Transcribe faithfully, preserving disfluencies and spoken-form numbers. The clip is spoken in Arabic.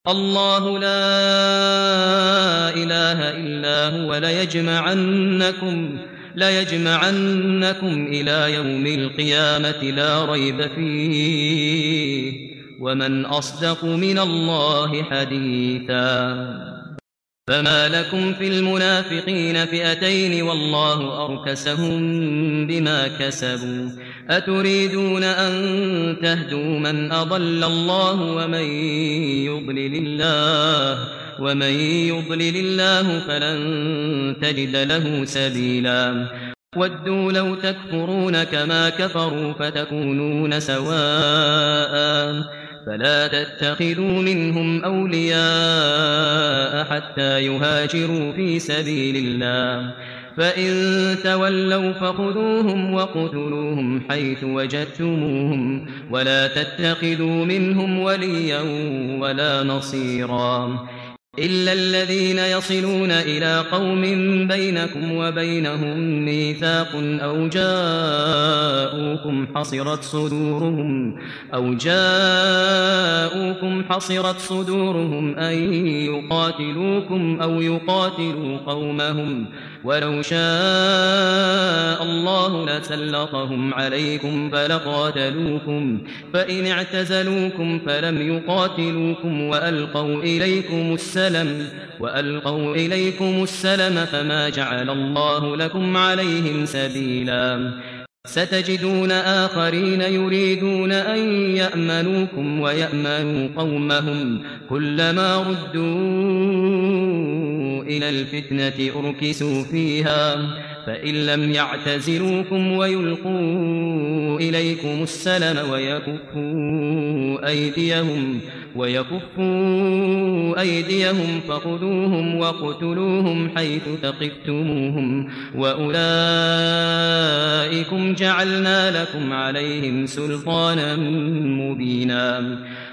الله لا إله إلا هو ليجمعنكم ليجمعنكم إلى يوم القيامة لا ريب فيه ومن أصدق من الله حديثا فما لكم في المنافقين فئتين والله أركسهم بما كسبوا أتريدون أن تهدوا من أضل الله ومن يضلل الله ومن يضلل الله فلن تجد له سبيلا ودوا لو تكفرون كما كفروا فتكونون سواء فلا تتخذوا منهم أولياء حتى يهاجروا في سبيل الله فإن تولوا فخذوهم وقتلوهم حيث وجدتموهم ولا تتخذوا منهم وليا ولا نصيرا إلا الذين يصلون إلى قوم بينكم وبينهم ميثاق أو جاءوكم حصرت صدورهم أو جاءوكم حصرت صدورهم أن يقاتلوكم أو يقاتلوا قومهم ولو شاء الله لسلطهم عليكم فلقاتلوكم فإن اعتزلوكم فلم يقاتلوكم وألقوا إليكم السلم وألقوا إليكم السلم فما جعل الله لكم عليهم سبيلا ستجدون آخرين يريدون أن يأمنوكم ويأمنوا قومهم كلما ردوا إلى الفتنة أركسوا فيها فإن لم يعتزلوكم ويلقوا إليكم السلم ويكفوا أيديهم ويكفوا أيديهم فخذوهم وقتلوهم حيث ثقفتموهم وأولئكم جعلنا لكم عليهم سلطانا مبينا